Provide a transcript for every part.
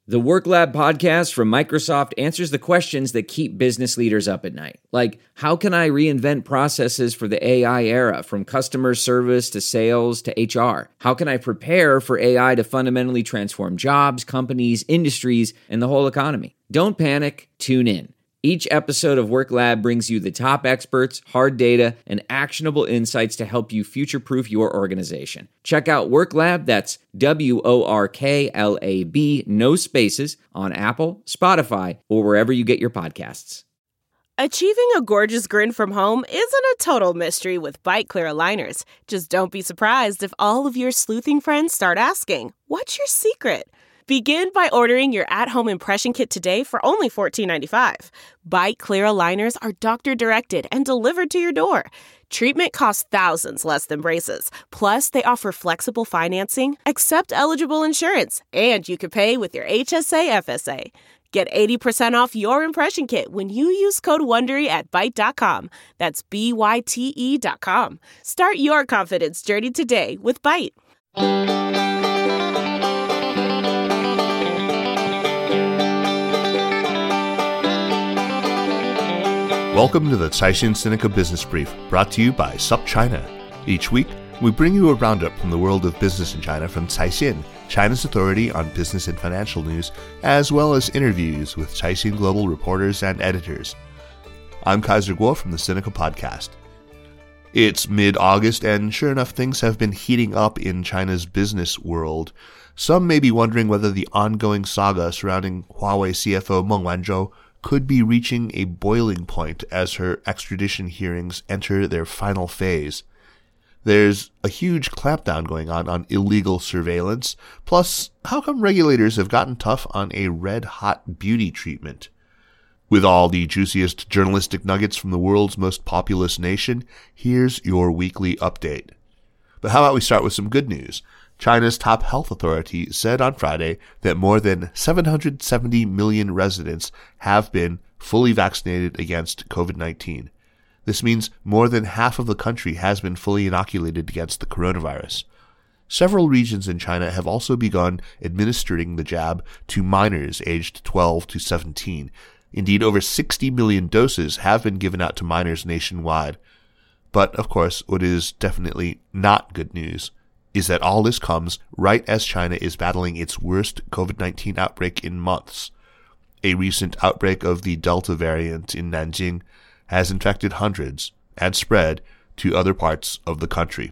The Work Lab podcast from Microsoft answers the questions that keep business leaders up at night. Like, how can I reinvent processes for the AI era, from customer service to sales to HR? How can I prepare for AI to fundamentally transform jobs, companies, industries, and the whole economy? Don't panic, tune in. Each episode of Work Lab brings you the top experts, hard data, and actionable insights to help you future-proof your organization. Check out Work Lab, that's WORKLAB, no spaces, on Apple, Spotify, or wherever you get your podcasts. Achieving a gorgeous grin from home isn't a total mystery with Byte Clear aligners. Just don't be surprised if all of your sleuthing friends start asking, "What's your secret?" Begin by ordering your at-home impression kit today for only $14.95. Byte Clear aligners are doctor-directed and delivered to your door. Treatment costs thousands less than braces. Plus, they offer flexible financing, accept eligible insurance, and you can pay with your HSA FSA. Get 80% off your impression kit when you use code WONDERY at Byte.com. That's BYTE.com. Start your confidence journey today with Byte. Welcome to the Caixin Sinica Business Brief, brought to you by SupChina. Each week, we bring you a roundup from the world of business in China from Caixin, China's authority on business and financial news, as well as interviews with Caixin Global reporters and editors. I'm Kaiser Guo from the Sinica Podcast. It's mid-August, and sure enough, things have been heating up in China's business world. Some may be wondering whether the ongoing saga surrounding Huawei CFO Meng Wanzhou could be reaching a boiling point as her extradition hearings enter their final phase. There's a huge clampdown going on illegal surveillance, plus how come regulators have gotten tough on a red-hot beauty treatment? With all the juiciest journalistic nuggets from the world's most populous nation, here's your weekly update. But how about we start with some good news? China's top health authority said on Friday that more than 770 million residents have been fully vaccinated against COVID-19. This means more than half of the country has been fully inoculated against the coronavirus. Several regions in China have also begun administering the jab to minors aged 12 to 17. Indeed, over 60 million doses have been given out to minors nationwide. But, of course, what is definitely not good news is that all this comes right as China is battling its worst COVID-19 outbreak in months. A recent outbreak of the Delta variant in Nanjing has infected hundreds and spread to other parts of the country.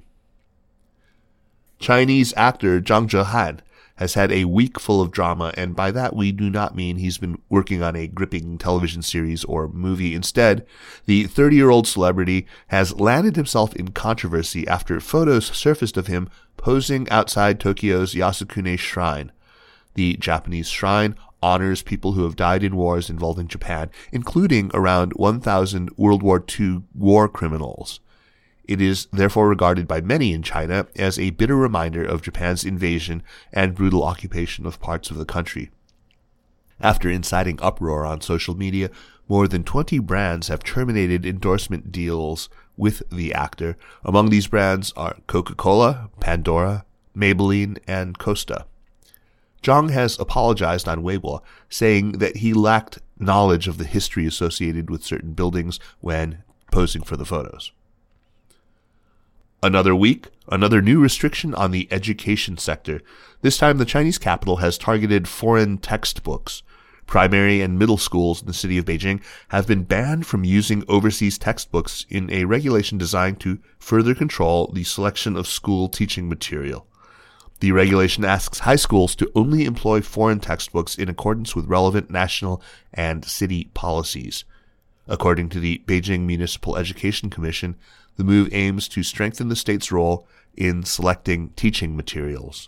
Chinese actor Zhang Zhehan has had a week full of drama, and by that we do not mean he's been working on a gripping television series or movie. Instead, the 30-year-old celebrity has landed himself in controversy after photos surfaced of him posing outside Tokyo's Yasukuni Shrine. The Japanese shrine honors people who have died in wars involving Japan, including around 1,000 World War II war criminals. It is therefore regarded by many in China as a bitter reminder of Japan's invasion and brutal occupation of parts of the country. After inciting uproar on social media, more than 20 brands have terminated endorsement deals with the actor. Among these brands are Coca-Cola, Pandora, Maybelline, and Costa. Zhang has apologized on Weibo, saying that he lacked knowledge of the history associated with certain buildings when posing for the photos. Another week, another new restriction on the education sector. This time, the Chinese capital has targeted foreign textbooks. Primary and middle schools in the city of Beijing have been banned from using overseas textbooks in a regulation designed to further control the selection of school teaching material. The regulation asks high schools to only employ foreign textbooks in accordance with relevant national and city policies. According to the Beijing Municipal Education Commission, the move aims to strengthen the state's role in selecting teaching materials.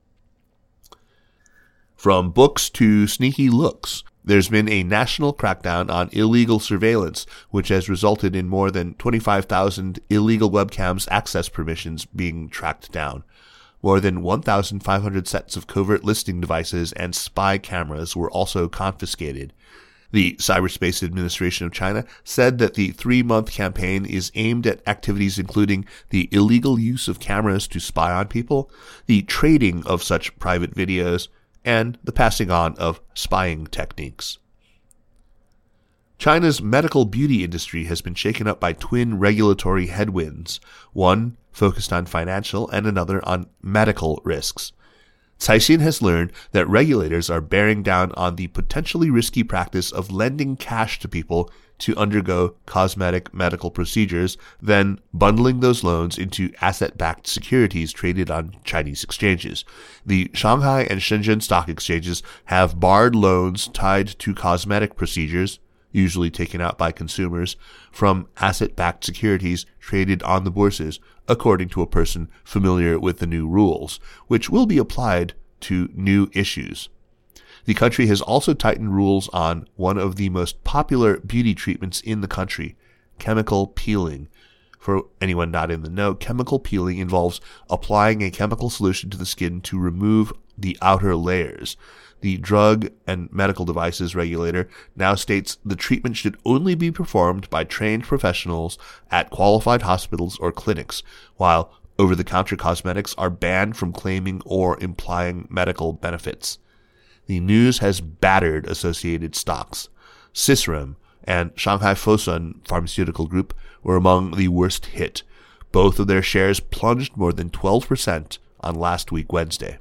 From books to sneaky looks, there's been a national crackdown on illegal surveillance, which has resulted in more than 25,000 illegal webcams access permissions being tracked down. More than 1,500 sets of covert listening devices and spy cameras were also confiscated. The Cyberspace Administration of China said that the 3-month campaign is aimed at activities including the illegal use of cameras to spy on people, the trading of such private videos, and the passing on of spying techniques. China's medical beauty industry has been shaken up by twin regulatory headwinds, one focused on financial and another on medical risks. Caixin has learned that regulators are bearing down on the potentially risky practice of lending cash to people to undergo cosmetic medical procedures, then bundling those loans into asset-backed securities traded on Chinese exchanges. The Shanghai and Shenzhen stock exchanges have barred loans tied to cosmetic procedures, usually taken out by consumers, from asset-backed securities traded on the bourses, according to a person familiar with the new rules, which will be applied to new issues. The country has also tightened rules on one of the most popular beauty treatments in the country, chemical peeling. For anyone not in the know, chemical peeling involves applying a chemical solution to the skin to remove the outer layers. The Drug and Medical Devices Regulator now states the treatment should only be performed by trained professionals at qualified hospitals or clinics, while over-the-counter cosmetics are banned from claiming or implying medical benefits. The news has battered associated stocks. Sisram and Shanghai Fosun Pharmaceutical Group were among the worst hit. Both of their shares plunged more than 12% on last week Wednesday.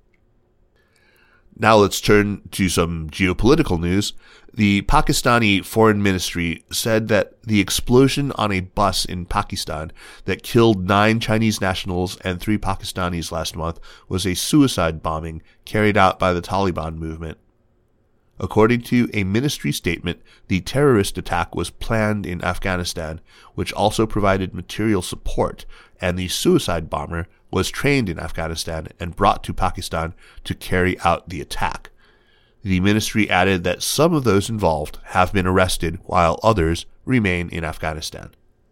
Now let's turn to some geopolitical news. The Pakistani Foreign Ministry said that the explosion on a bus in Pakistan that killed 9 Chinese nationals and 3 Pakistanis last month was a suicide bombing carried out by the Taliban movement. According to a ministry statement, the terrorist attack was planned in Afghanistan, which also provided material support, and the suicide bomber was trained in Afghanistan and brought to Pakistan to carry out the attack. The ministry added that some of those involved have been arrested while others remain in Afghanistan.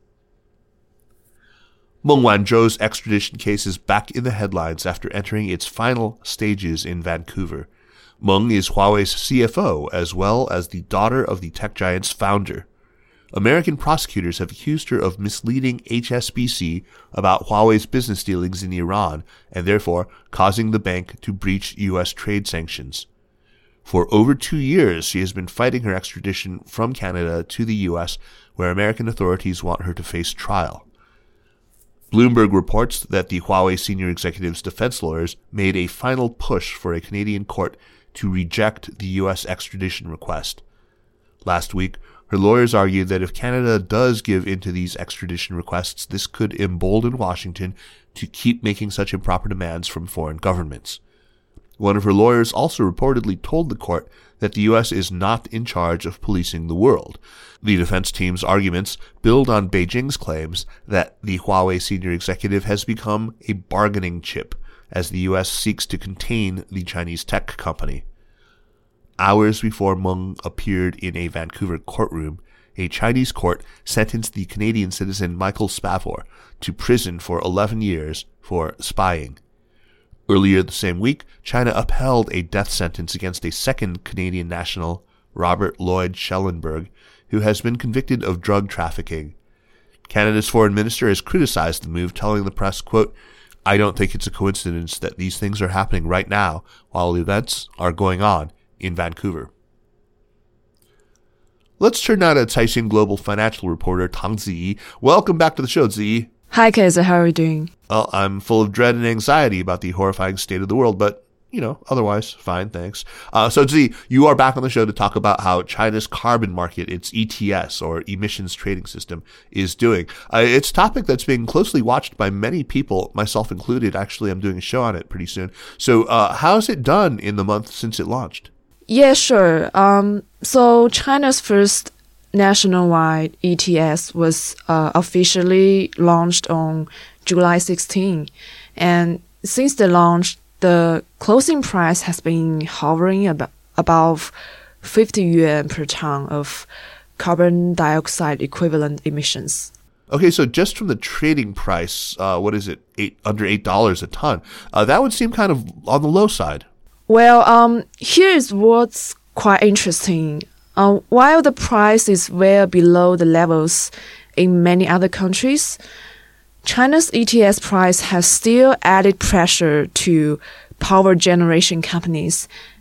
Meng Wanzhou's extradition case is back in the headlines after entering its final stages in Vancouver. Meng is Huawei's CFO as well as the daughter of the tech giant's founder. American prosecutors have accused her of misleading HSBC about Huawei's business dealings in Iran and therefore causing the bank to breach U.S. trade sanctions. For over 2 years, she has been fighting her extradition from Canada to the U.S., where American authorities want her to face trial. Bloomberg reports that the Huawei senior executive's defense lawyers made a final push for a Canadian court to reject the U.S. extradition request. Last week, her lawyers argued that if Canada does give in to these extradition requests, this could embolden Washington to keep making such improper demands from foreign governments. One of her lawyers also reportedly told the court that the U.S. is not in charge of policing the world. The defense team's arguments build on Beijing's claims that the Huawei senior executive has become a bargaining chip as the U.S. seeks to contain the Chinese tech company. Hours before Meng appeared in a Vancouver courtroom, a Chinese court sentenced the Canadian citizen Michael Spavor to prison for 11 years for spying. Earlier the same week, China upheld a death sentence against a second Canadian national, Robert Lloyd Schellenberg, who has been convicted of drug trafficking. Canada's foreign minister has criticized the move, telling the press, quote, "I don't think it's a coincidence that these things are happening right now while events are going on in Vancouver." Let's turn now to Caixin Global financial reporter Tang Ziyi. Welcome back to the show, Ziyi. Hi, Kaiser. How are you doing? Well, I'm full of dread and anxiety about the horrifying state of the world, but, otherwise, fine, thanks. So, Ziyi, you are back on the show to talk about how China's carbon market, its ETS, or emissions trading system, is doing. It's a topic that's being closely watched by many people, myself included. Actually, I'm doing a show on it pretty soon. So, how's it done in the month since it launched? Yeah, sure. So China's first nationwide ETS was officially launched on July 16. And since the launch, the closing price has been hovering above 50 yuan per ton of carbon dioxide equivalent emissions. Okay, so just from the trading price, what is it, under $8 a ton, that would seem kind of on the low side. Well, here's what's quite interesting. While the price is well below the levels in many other countries, China's ETS price has still added pressure to power generation companies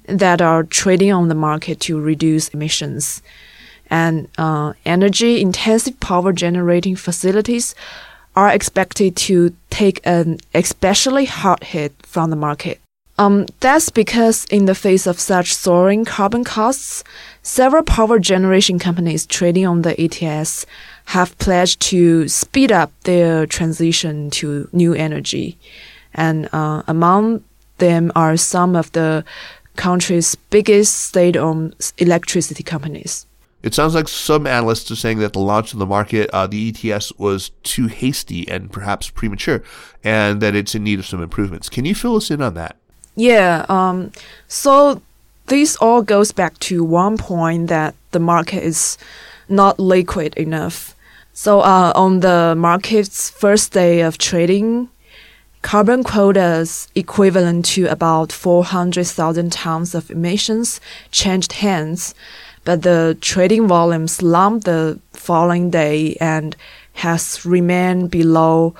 that are trading on the market to reduce emissions. And energy-intensive power generating facilities are expected to take an especially hard hit from the market. That's because in the face of such soaring carbon costs, several power generation companies trading on the ETS have pledged to speed up their transition to new energy. And among them are some of the country's biggest state-owned electricity companies. It sounds like some analysts are saying that the launch of the market, the ETS, was too hasty and perhaps premature, and that it's in need of some improvements. Can you fill us in on that? Yeah, so this all goes back to one point that the market is not liquid enough. So on the market's first day of trading, carbon quotas equivalent to about 400,000 tons of emissions changed hands, but the trading volume slumped the following day and has remained below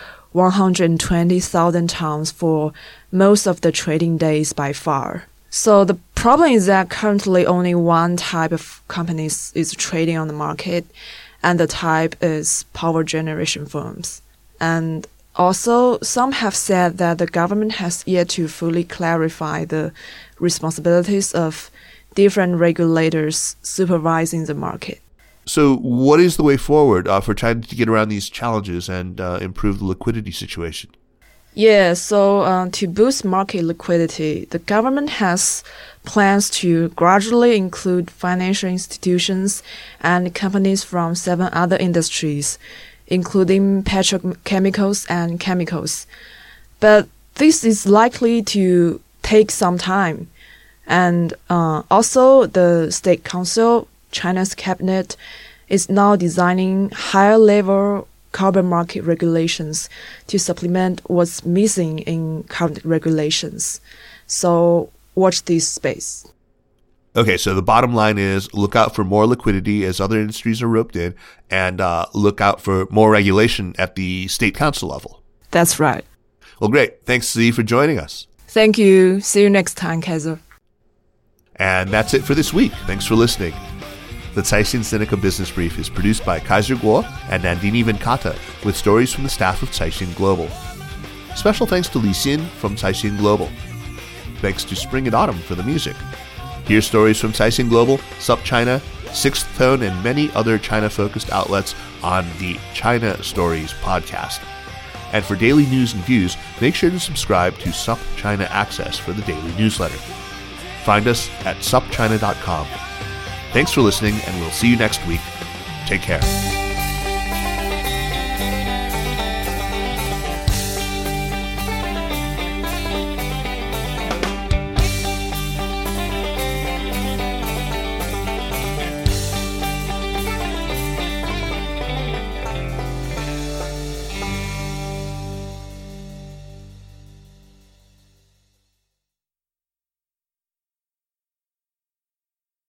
120,000 tons for most of the trading days by far. So the problem is that currently only one type of companies is trading on the market, and the type is power generation firms. And also, some have said that the government has yet to fully clarify the responsibilities of different regulators supervising the market. So what is the way forward for China to get around these challenges and improve the liquidity situation? Yeah, so to boost market liquidity, the government has plans to gradually include financial institutions and companies from 7 other industries, including petrochemicals and chemicals. But this is likely to take some time. And also, the State Council, China's cabinet, is now designing higher-level carbon market regulations to supplement what's missing in current regulations. So watch this space. Okay, so the bottom line is look out for more liquidity as other industries are roped in, and look out for more regulation at the State Council level. That's right. Well, great. Thanks, Zi, for joining us. Thank you. See you next time, Kaiser. And that's it for this week. Thanks for listening. The Caixin Sinica Business Brief is produced by Kaiser Kuo and Nandini Venkata, with stories from the staff of Caixin Global. Special thanks to Li Xin from Caixin Global. Thanks to Spring and Autumn for the music. Hear stories from Caixin Global, SupChina, Sixth Tone, and many other China-focused outlets on the China Stories podcast. And for daily news and views, make sure to subscribe to SupChina Access for the daily newsletter. Find us at supchina.com. Thanks for listening, and we'll see you next week. Take care.